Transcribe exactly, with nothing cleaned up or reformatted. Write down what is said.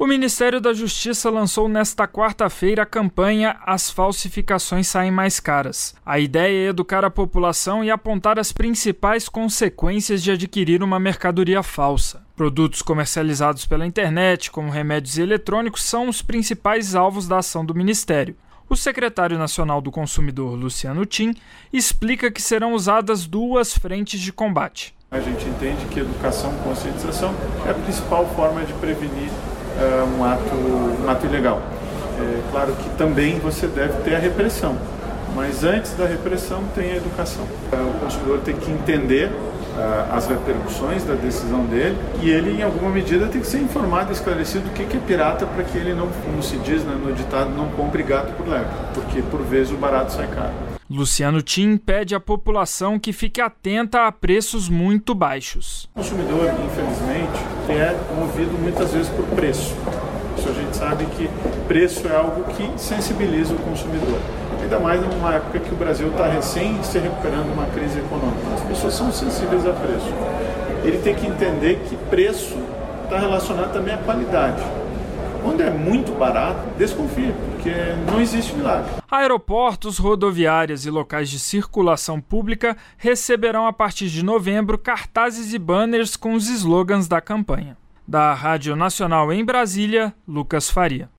O Ministério da Justiça lançou nesta quarta-feira a campanha As Falsificações Saem Mais Caras. A ideia é educar a população e apontar as principais consequências de adquirir uma mercadoria falsa. Produtos comercializados pela internet, como remédios eletrônicos, são os principais alvos da ação do Ministério. O secretário nacional do Consumidor, Luciano Tim, explica que serão usadas duas frentes de combate. A gente entende que educação e conscientização é a principal forma de prevenir uh, um, ato, um ato ilegal. É claro que também você deve ter a repressão, mas antes da repressão tem a educação. O consumidor tem que entender uh, as repercussões da decisão dele e ele, em alguma medida, tem que ser informado e esclarecido do que é pirata para que ele não, como se diz, né, no ditado, não compre gato por lebre, porque por vezes o barato sai caro. Luciano Tim pede à população que fique atenta a preços muito baixos. O consumidor, infelizmente, é movido muitas vezes por preço. Isso a gente sabe que preço é algo que sensibiliza o consumidor. Ainda mais numa época que o Brasil está recém se recuperando de uma crise econômica. As pessoas são sensíveis a preço. Ele tem que entender que preço está relacionado também à qualidade. Quando é muito barato, desconfie, porque não existe milagre. Aeroportos, rodoviárias e locais de circulação pública receberão a partir de novembro cartazes e banners com os slogans da campanha. Da Rádio Nacional em Brasília, Lucas Faria.